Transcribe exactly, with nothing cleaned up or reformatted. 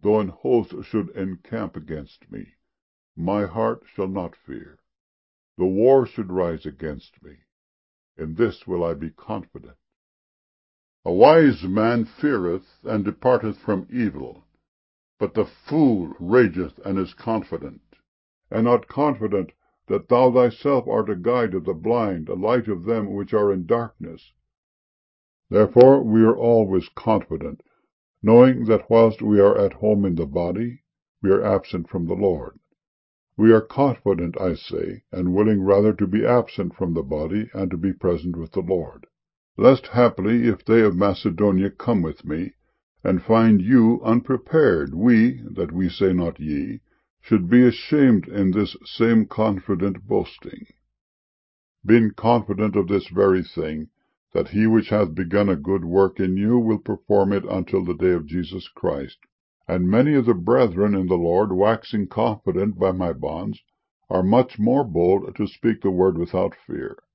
though an host should encamp against me, my heart shall not fear. Though war should rise against me, in this will I be confident. A wise man feareth, and departeth from evil, but the fool rageth and is confident, and not confident that thou thyself art a guide of the blind, a light of them which are in darkness. Therefore we are always confident, knowing that whilst we are at home in the body, we are absent from the Lord. We are confident, I say, and willing rather to be absent from the body, and to be present with the Lord. Lest haply, if they of Macedonia come with me, and find you unprepared, we, that we say not ye, should be ashamed in this same confident boasting. Being confident of this very thing, that he which hath begun a good work in you will perform it until the day of Jesus Christ. And many of the brethren in the Lord, waxing confident by my bonds, are much more bold to speak the word without fear.